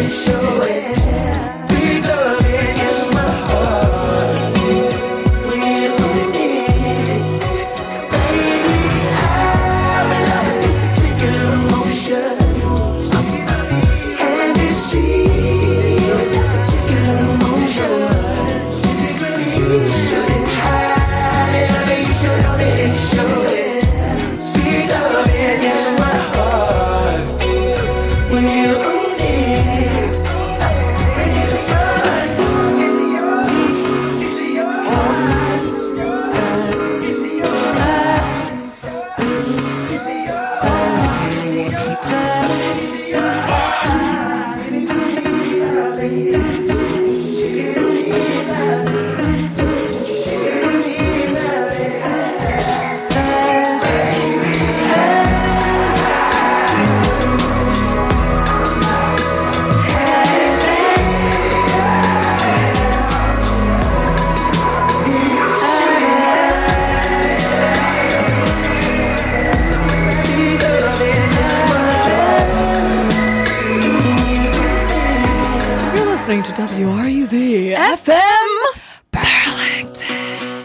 WRUV FM Burlington.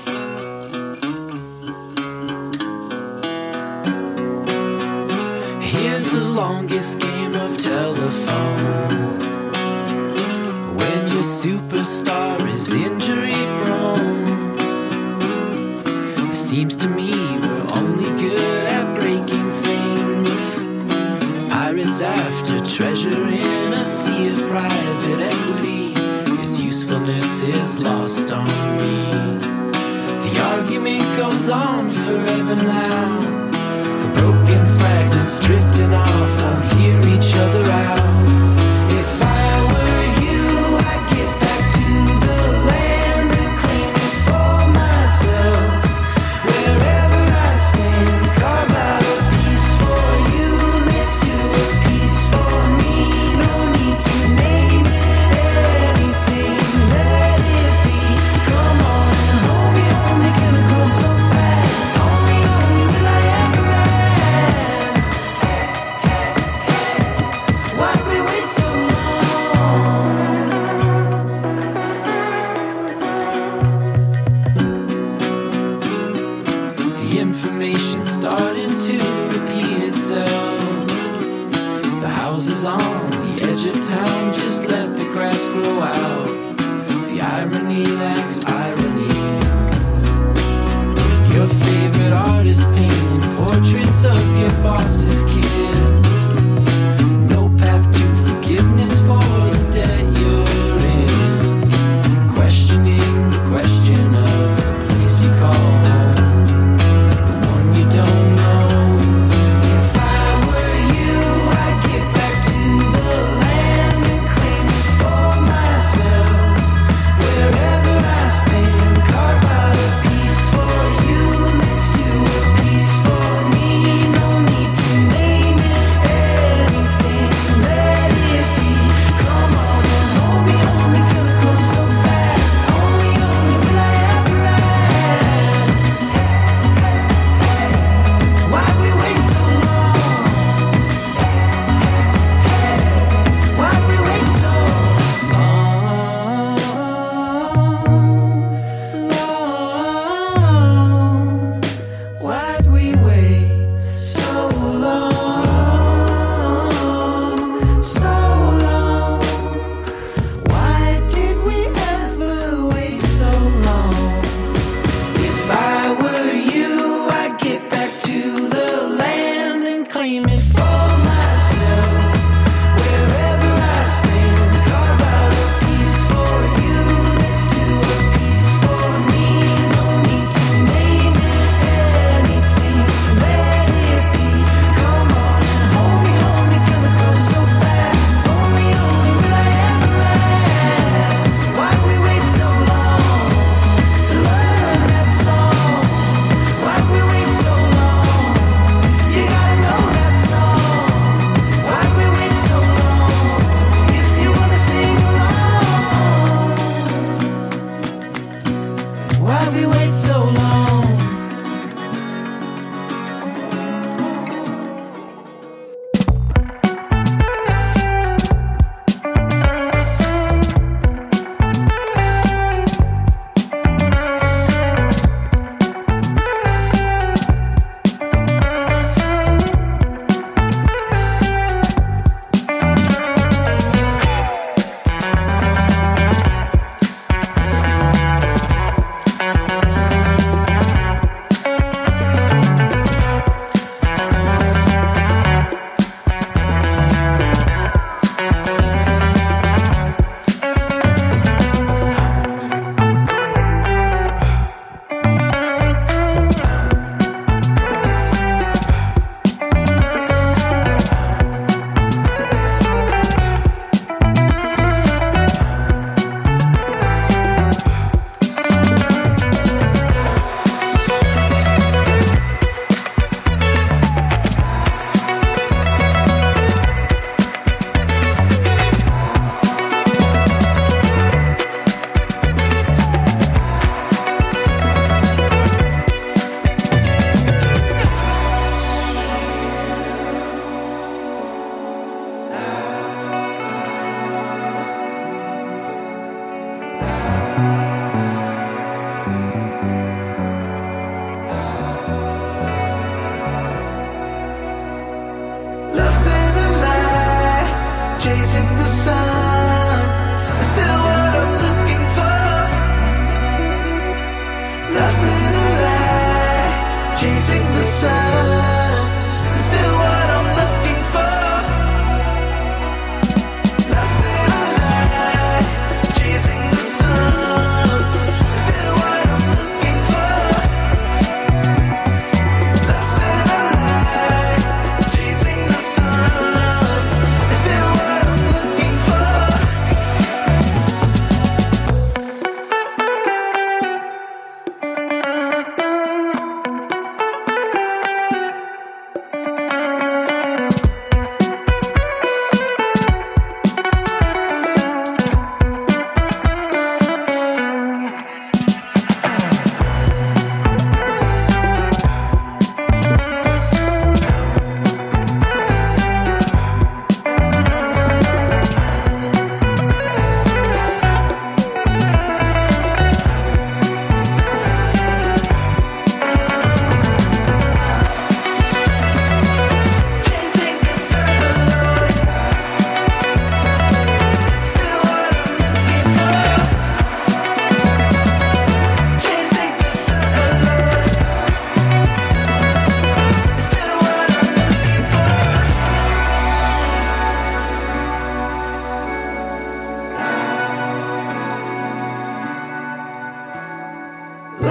Here's the longest game of telephone. When your superstar is injury prone, it seems to me we're only good at breaking things. Pirates after treasure in a sea of private equity. Its usefulness is lost on me. The argument goes on forever now. The broken fragments drifting off won't hear each other out. If I were you, I'd get back to the land and claim it for myself. Wherever I stand, carve out a piece for you next to a piece for me. No need to name it anything, let it be. Come on and hold me, gonna go so fast. Only will I ever ask. What we will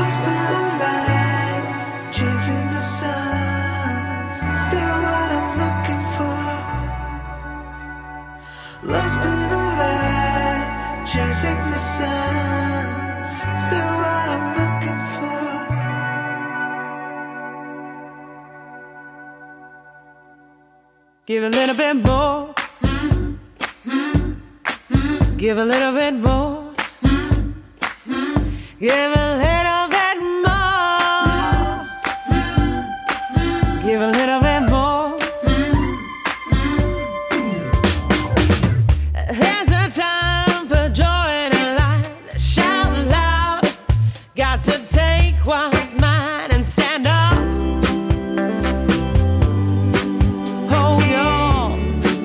Give a little bit more. Give a little bit more. Give a little bit more. Give a little bit more. There's a time for joy in a life. Shout loud. Got to take one's mind and stand up. Hold on.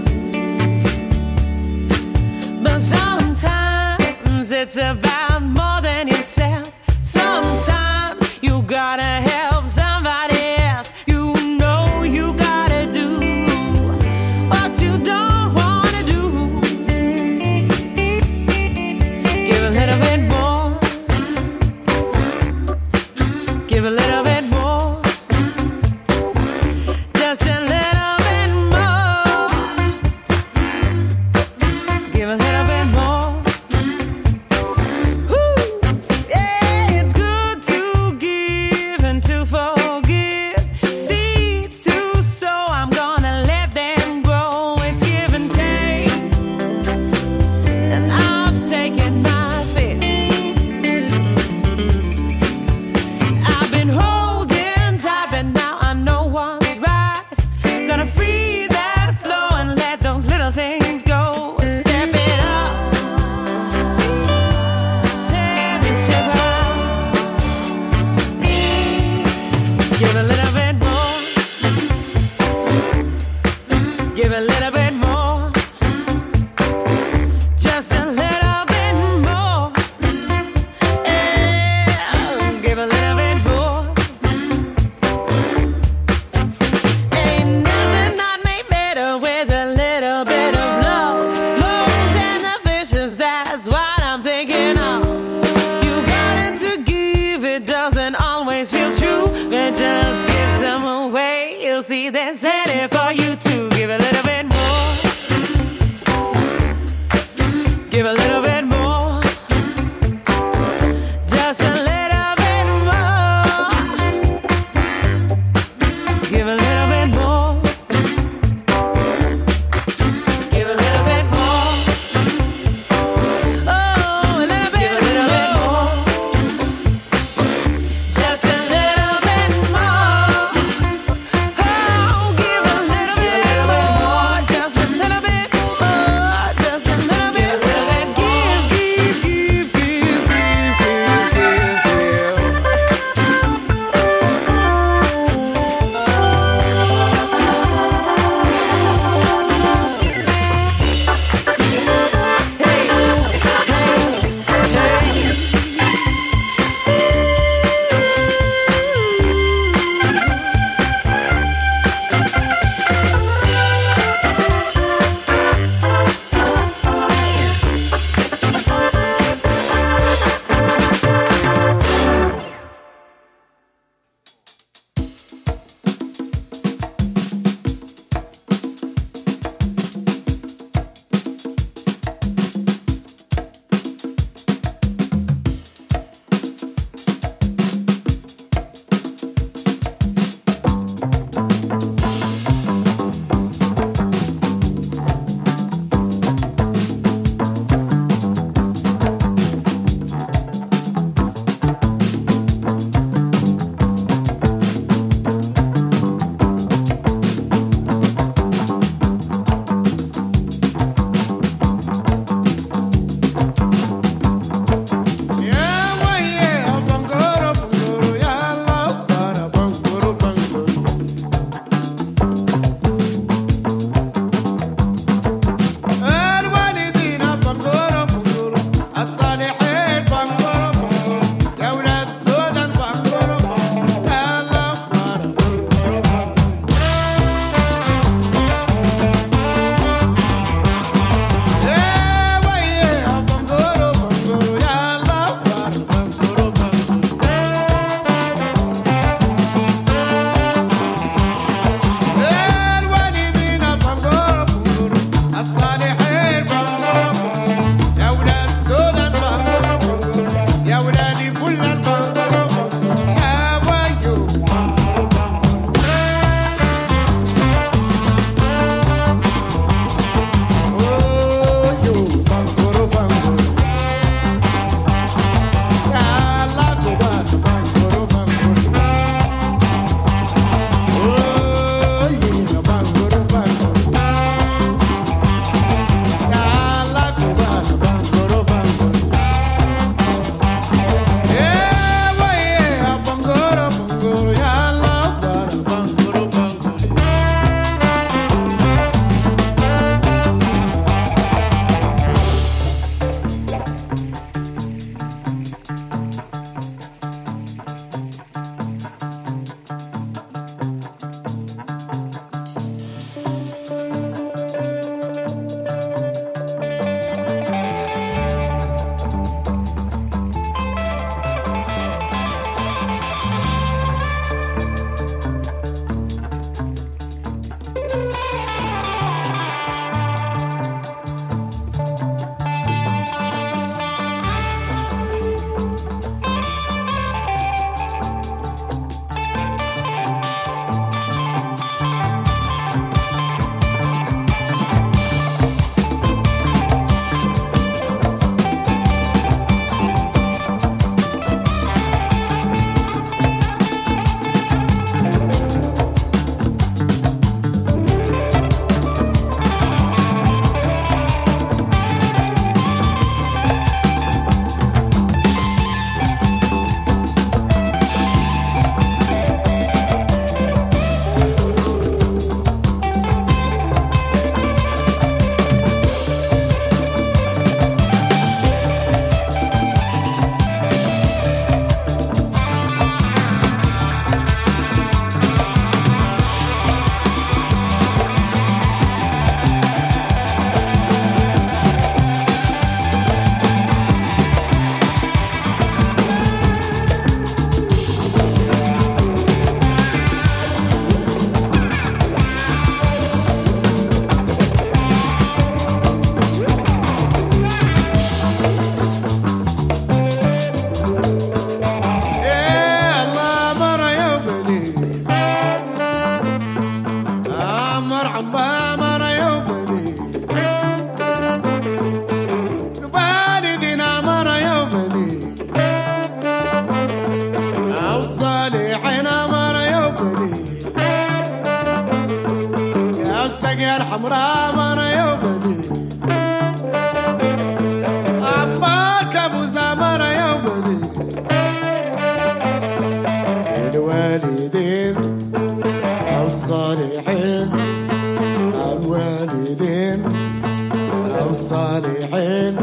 But sometimes it's about more than yourself. Sometimes you gotta help somebody else. You know you gotta do what you don't wanna do. Give a little bit more. Give a little bit more. Just a little bit more. Give a little bit more. Woo! Yeah, it's good to give and to forgive. Seeds to sow, I'm gonna let them grow. It's give and take, and I've taken my fill. I've been holding tight, but now I know what's right. Gonna free that flow and let those little things go. Step it up, take it step out. Give a little bit more. Give a little bit more. Just a little bit more. Yeah, give a little bit more. Ain't nothing not made better with a little bit of love. Loaves and the fishes, that's what I'm thinking of. You got it to give, it doesn't always feel true, but just give some away. You'll see there's plenty for you too. Give a little bit more. Give a little bit more. Just a little bit more. Give a little bit more. Give a little bit more. Oh, a little bit more. Just a little bit more. Oh, give a little bit more. Just a little bit more. Just a little bit more. Give ramana yobadi Ambaka buzamana yobadi الوالدين أو الصالحين الوالدين أو الصالحين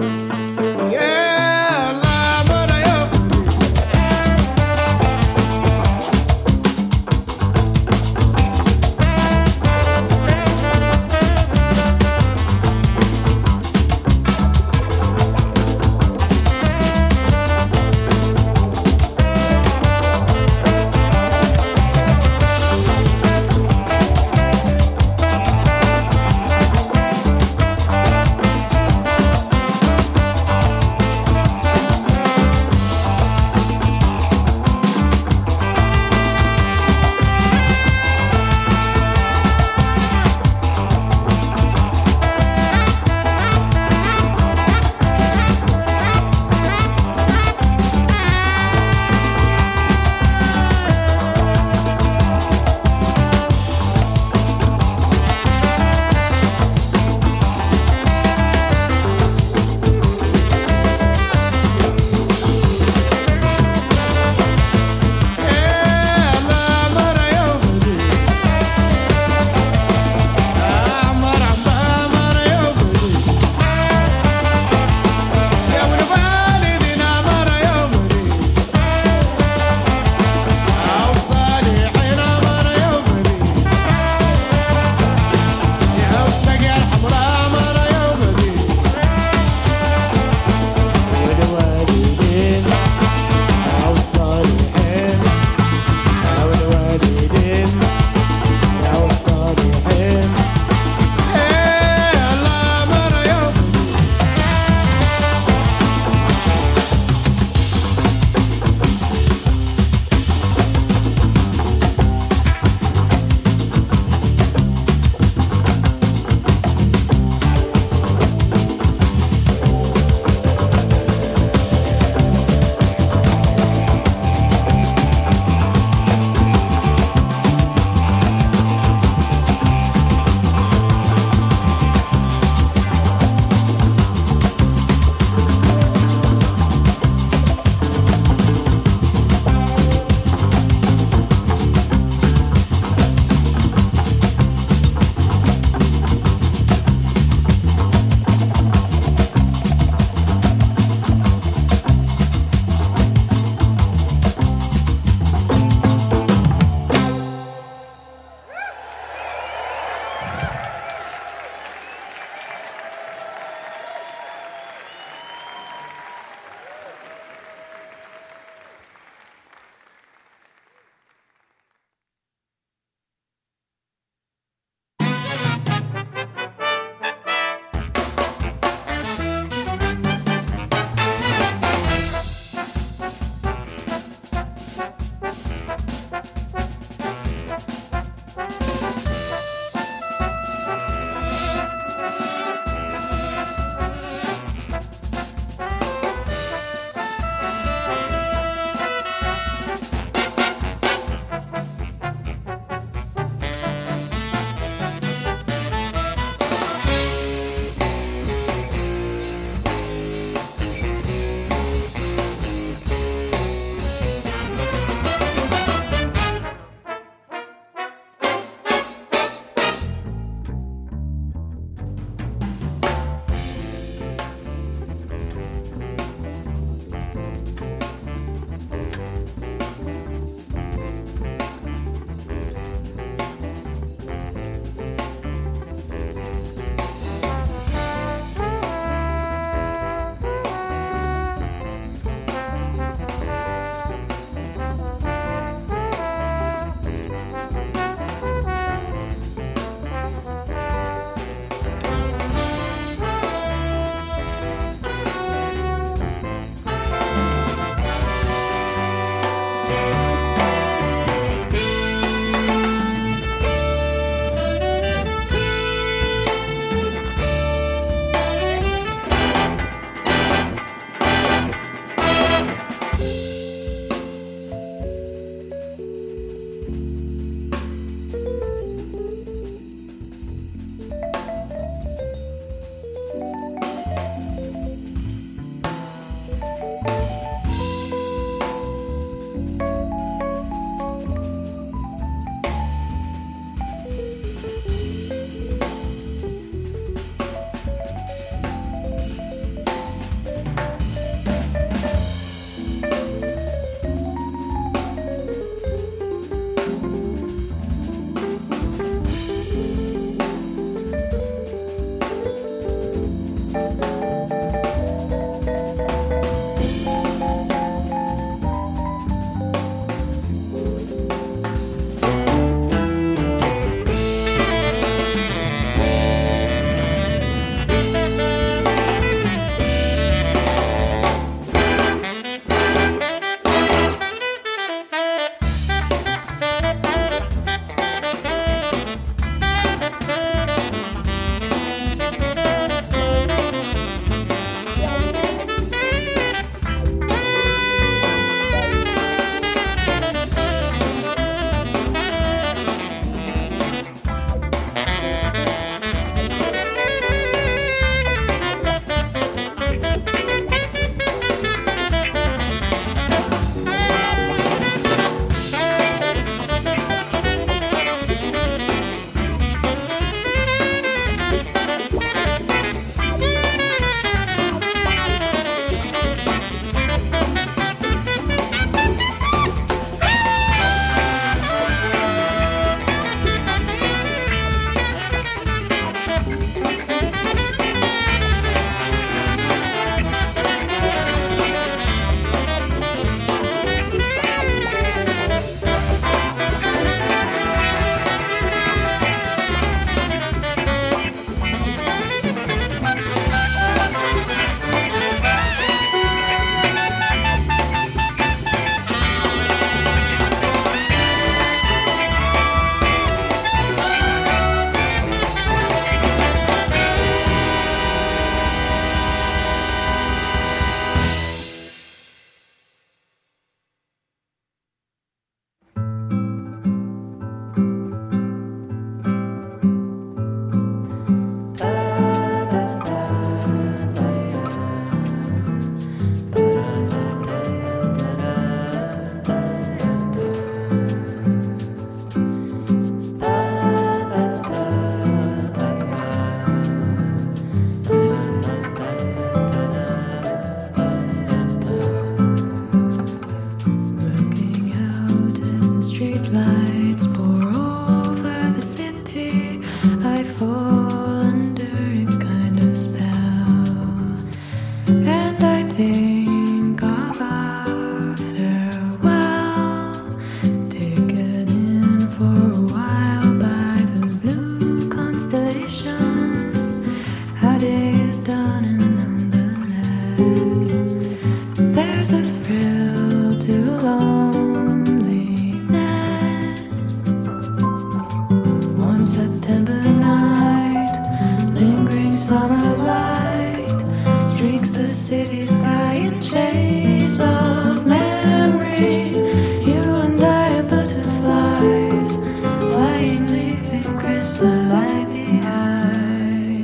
city sky in shades of memory. You and I are butterflies, flying, leaving chrysolite behind.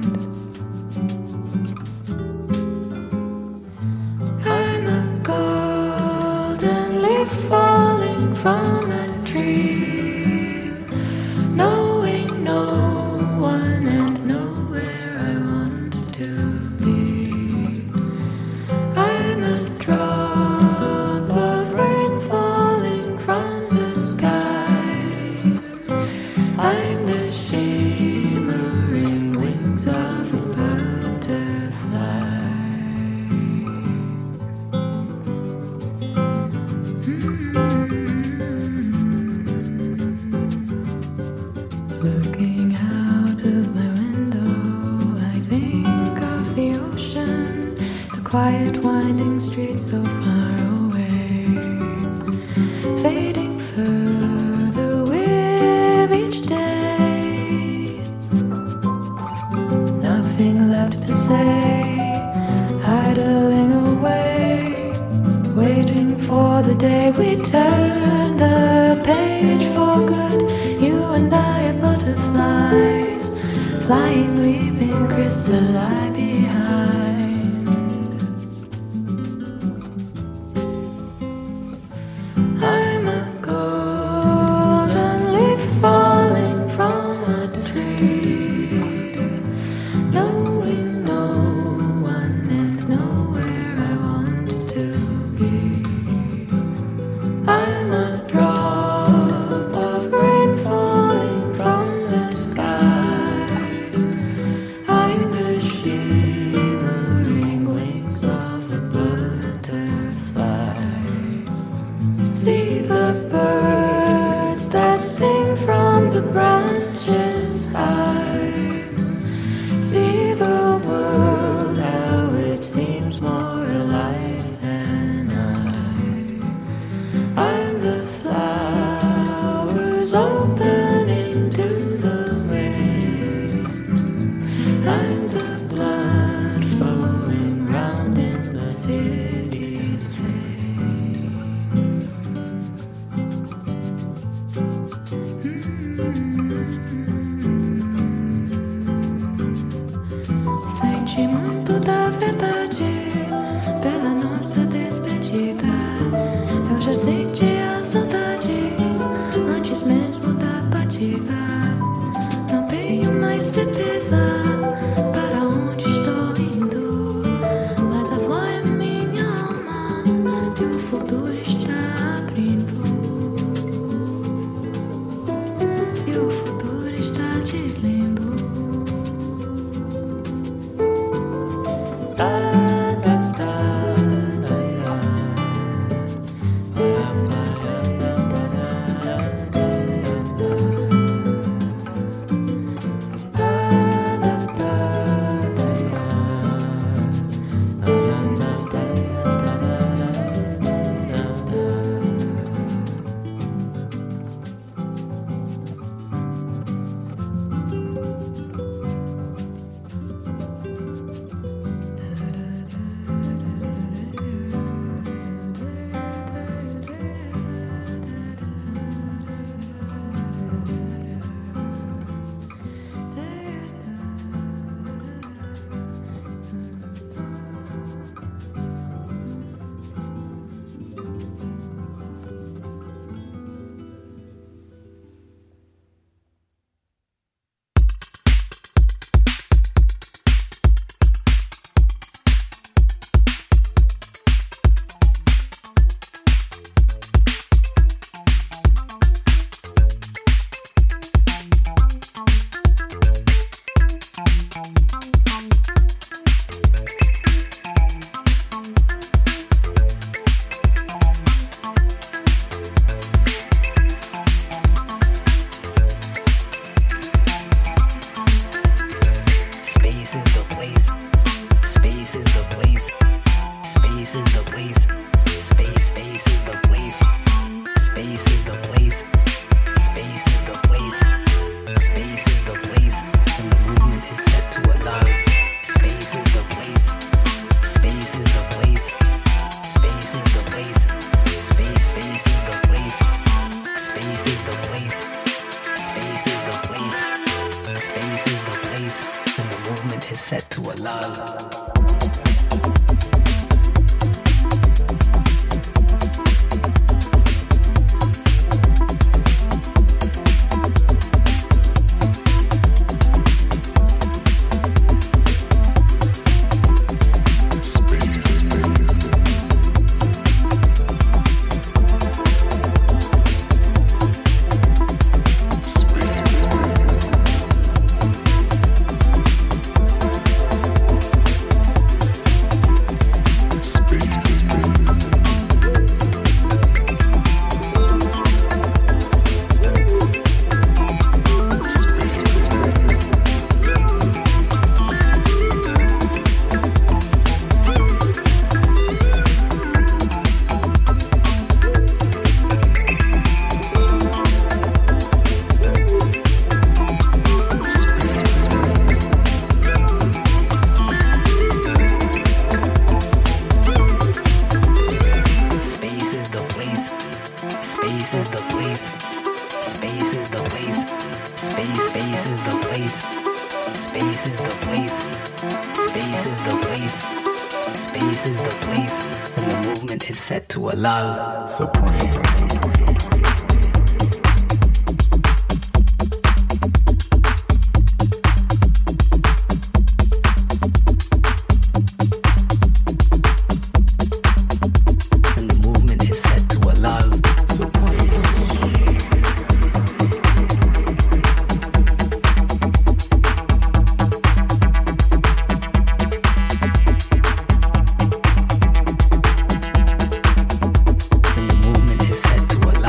I'm a golden leaf falling from a tree, knowing no one and nowhere I want to be. I'm a drop of rain falling from the sky. I'm the shimmering wings of a butterfly. Looking out of my window, I think of the ocean, the quiet winding streets so far away, fading further with each day. Nothing left to say, idling away, waiting for the day we turn the page for good. You and I are butterflies, flying, leaving chrysolite behind. I'm a golden leaf falling from a tree, knowing no one and nowhere I want to be. I'm a drop of rain falling from the sky. I'm the shimmering wings of a butterfly. See the birds that sing from the branches high. See the world, how it seems more alive than I'm the flowers opening to the rain. I'm the blood flowing round in the city's veins. Sente muito da verdade pela nossa despedida. Eu já senti as saudades antes mesmo da partida. Não tenho mais certeza para onde estou indo, mas a flor é minha alma e o futuro está abrindo. E o futuro está deslindo. This is the place, and the movement is set to allow Supreme. to allow.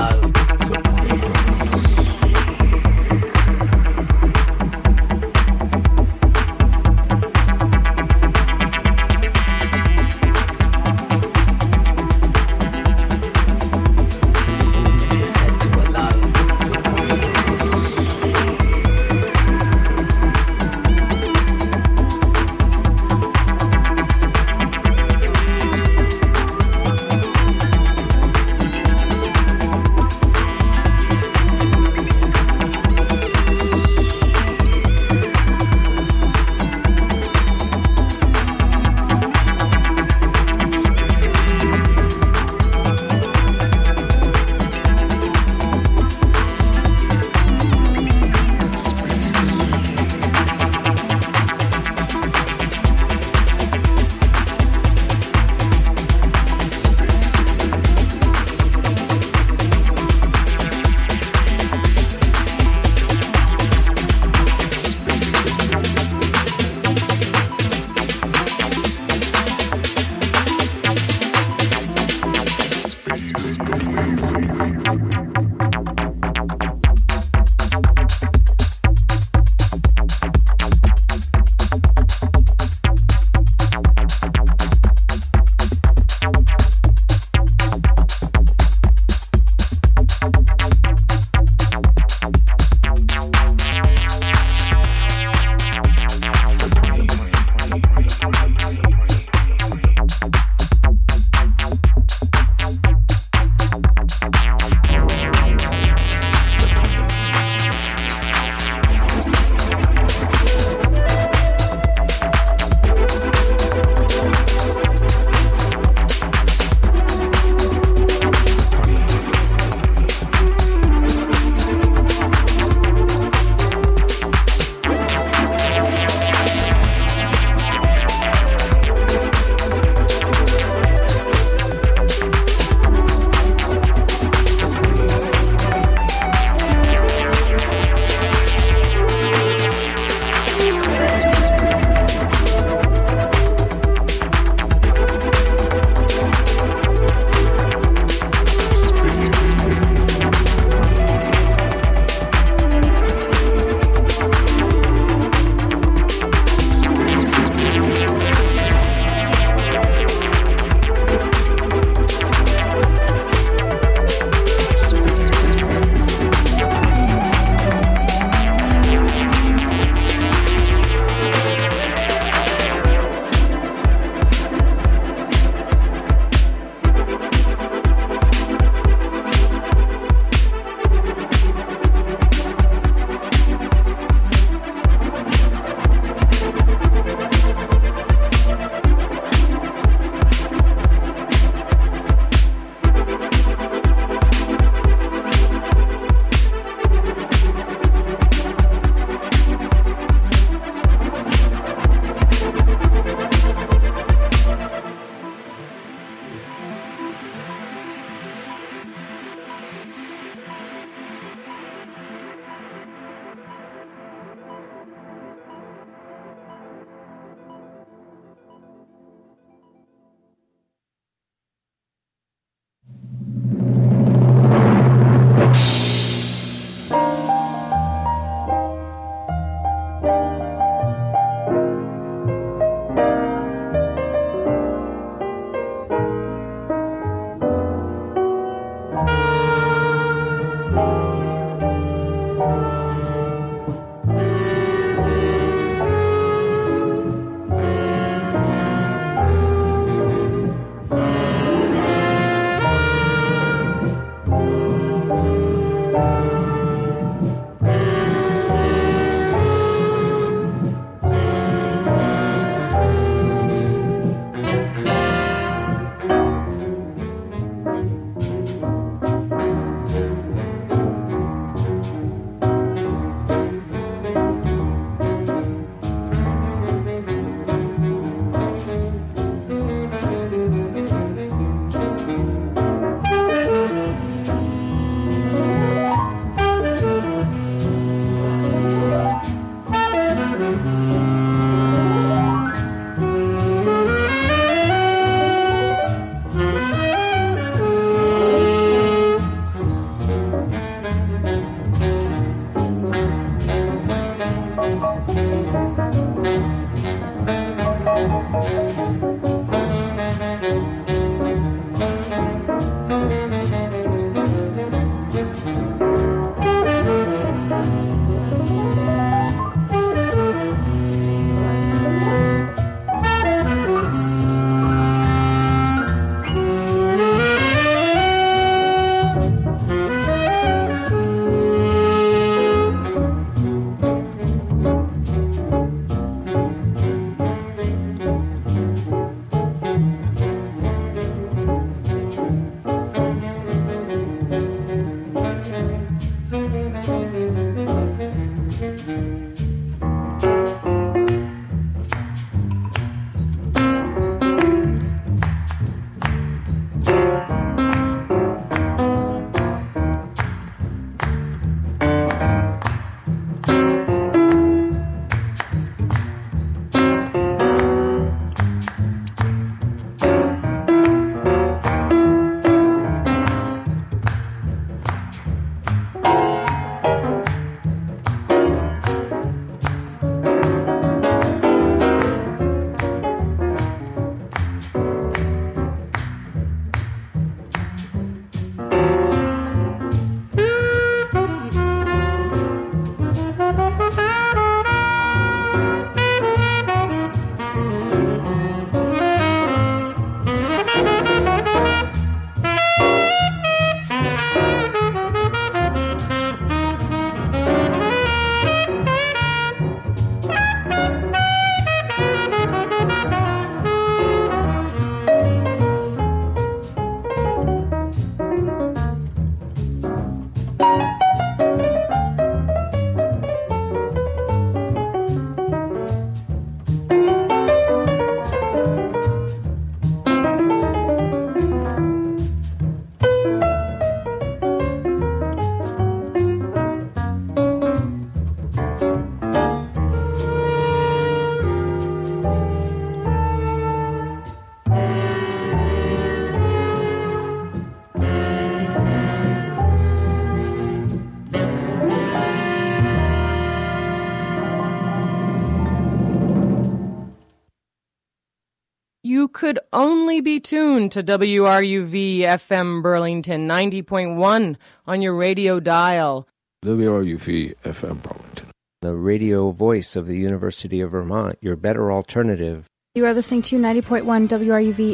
could only be tuned to WRUV FM Burlington 90.1 on your radio dial. WRUV FM Burlington. The radio voice of the University of Vermont, your better alternative. You are listening to 90.1 WRUV